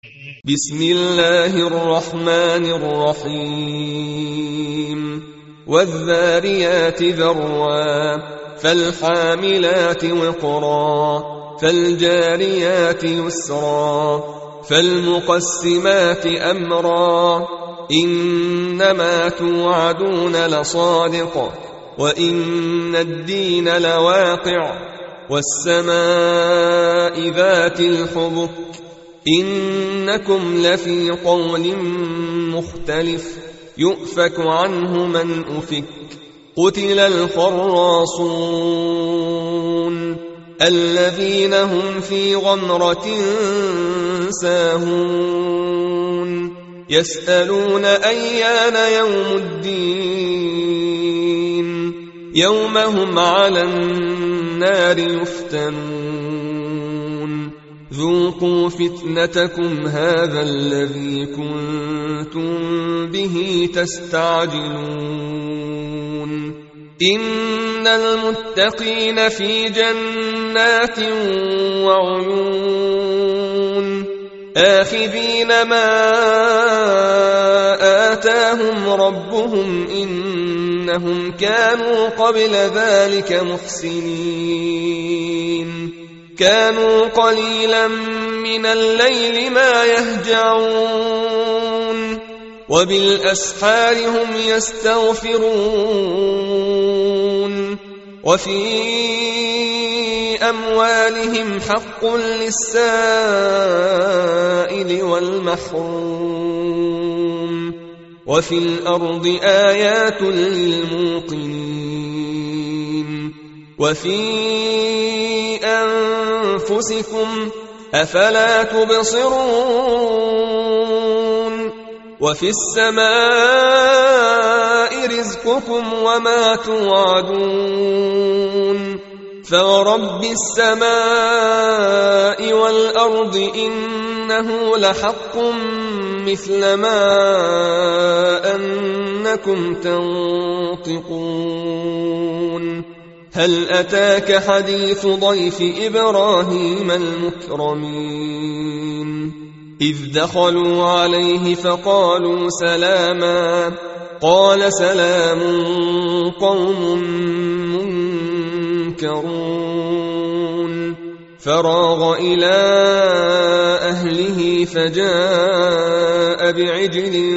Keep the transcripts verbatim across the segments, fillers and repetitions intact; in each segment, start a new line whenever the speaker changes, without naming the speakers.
بسم الله الرحمن الرحيم والذاريات ذروا فالحاملات وقرا فالجاريات يسرا فالمقسمات أمرا إنما توعدون لصادق وإن الدين لواقع والسماء ذات الحبك إنكم لفي قول مختلف يؤفك عنه من أفك قتل الخراصون الذين هم في غمرة ساهون يسألون أيان يوم الدين يوم هم على النار يفتنون ذوقوا فتنتكم هذا الذي كنتم به تستعجلون إن المتقين في جنات وعيون آخذين ما آتاهم ربهم إنهم كانوا قبل ذلك محسنين كانوا قليلا من الليل ما يهجعون وبالأسحار هم يستغفرون وفي أموالهم حق للسائل والمحروم وفي الأرض آيات للموقنين وفي أنفسكم أفلا تبصرون وفي السماء رزقكم وما توعدون فورب السماء والأرض إنه لحق مثل ما أنكم تنطقون هل أتاك حديث ضيف إبراهيم المكرمين إذ دخلوا عليه فقالوا سلاما قال سلام قوم منكرون فراغ إلى أهله فجاء بعجل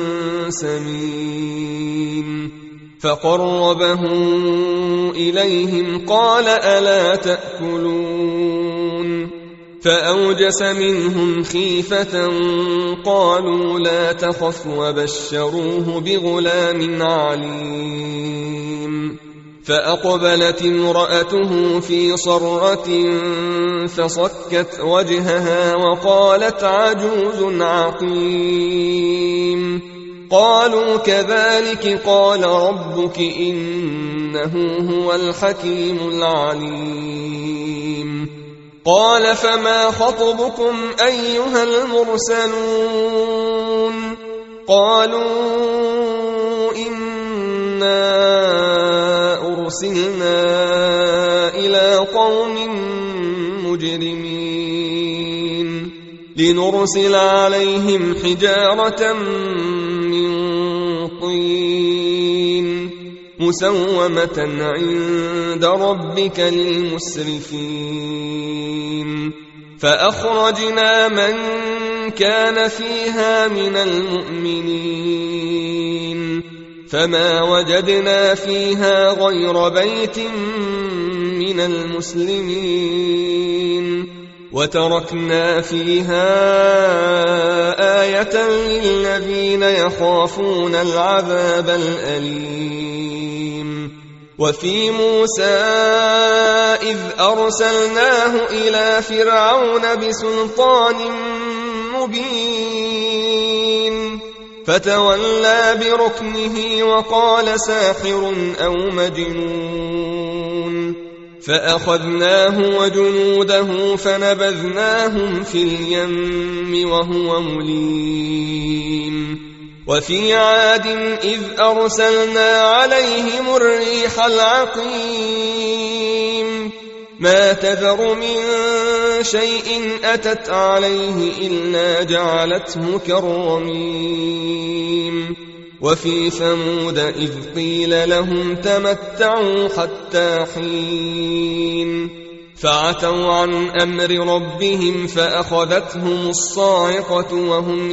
سمين فقربه إليهم قال ألا تأكلون فأوجس منهم خيفة قالوا لا تخف وبشروه بغلام عليم فأقبلت امرأته في صرة فصكت وجهها وقالت عجوز عقيم قالوا كذلك قال ربك إنه هو الحكيم العليم قال فما خطبكم أيها المرسلون قالوا إنا أرسلنا إلى قوم مجرمين لنرسل عليهم حجارة من طين مسومة عند ربك للمسرفين فأخرجنا من كان فيها من المؤمنين فما وجدنا فيها غير بيت من المسلمين وتركنا فيها آية للذين يخافون العذاب الأليم وفي موسى إذ أرسلناه إلى فرعون بسلطان مبين فتولى بركنه وقال ساحر أو مجنون فأخذناه وجنوده فنبذناهم في اليم وهو مليم وفي عاد إذ أرسلنا عليهم الريح العقيم ما تذر من شيء أتت عليه إلا جعلته كالرميم وفي ثمود إذ قيل لهم تمتعوا حتى حين فعتوا عن أمر ربهم فأخذتهم الصاعقة وهم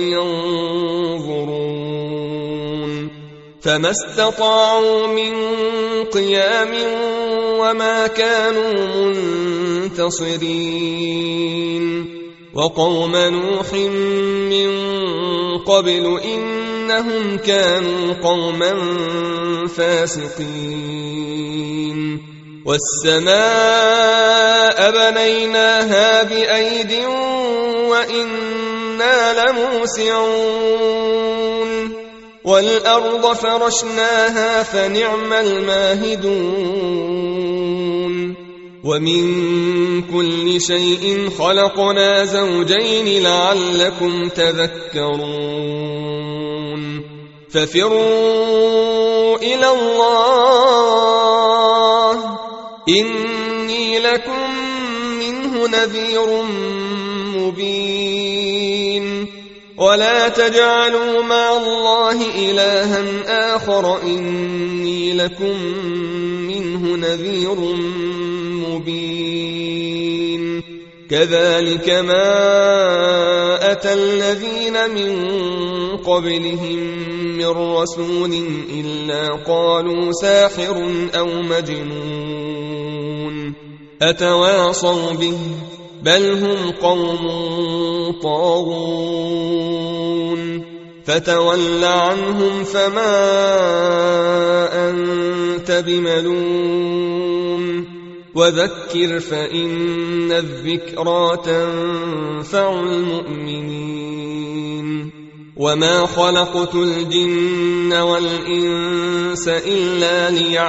ينظرون فما استطاعوا من قيام وما كانوا منتصرين وقوم نوح من قبل إنهم كانوا قوما فاسقين والسماء بنيناها بأيد وإنا لموسعون والأرض فرشناها فنعم الماهدون ومن كل شيء خلقنا زوجين لعلكم تذكرون ففروا إلى الله إني لكم منه نذير مبين ولا تجعلوا مع الله إلها آخر إني لكم منه نذير مبين كذلك ما أتى الذين من قبلهم من رسول إلا قالوا ساحر أو مجنون أتواصوا به بل هم قوم طاغون فتول عنهم فما أنت بملوم وذكر فإن الذكرى تنفع المؤمنين وما خلقت الجن والإنس إلا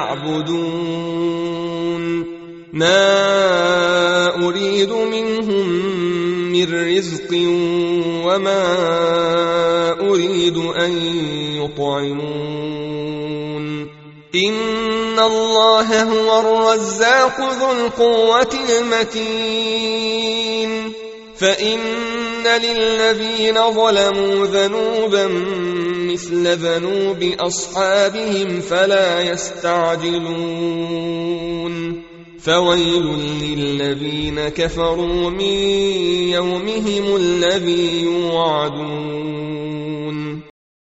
ليعبدون ما أريد منهم من رزق وما أريد أن يطعمون إن الله هو الرزاق ذو القوة المتين فإن للذين ظلموا ذنوبا مثل ذنوب أصحابهم فلا يستعجلون فويل للذين كفروا من يومهم الذي يوعدون